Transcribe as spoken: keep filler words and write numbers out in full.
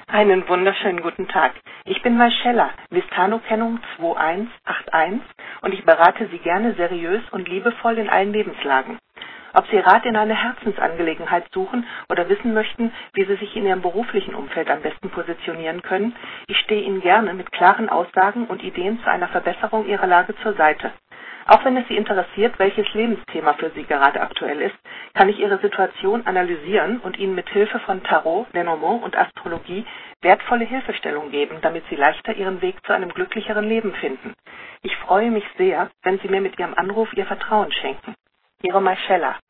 Einen wunderschönen guten Tag. Ich bin Marcella, Vistano-Kennung zwei eins acht eins und ich berate Sie gerne seriös und liebevoll in allen Lebenslagen. Ob Sie Rat in einer Herzensangelegenheit suchen oder wissen möchten, wie Sie sich in Ihrem beruflichen Umfeld am besten positionieren können, ich stehe Ihnen gerne mit klaren Aussagen und Ideen zu einer Verbesserung Ihrer Lage zur Seite. Auch wenn es Sie interessiert, welches Lebensthema für Sie gerade aktuell ist, kann ich Ihre Situation analysieren und Ihnen mit Hilfe von Tarot, Lenormand und Astrologie wertvolle Hilfestellung geben, damit Sie leichter Ihren Weg zu einem glücklicheren Leben finden. Ich freue mich sehr, wenn Sie mir mit Ihrem Anruf Ihr Vertrauen schenken. Ihre Marcella.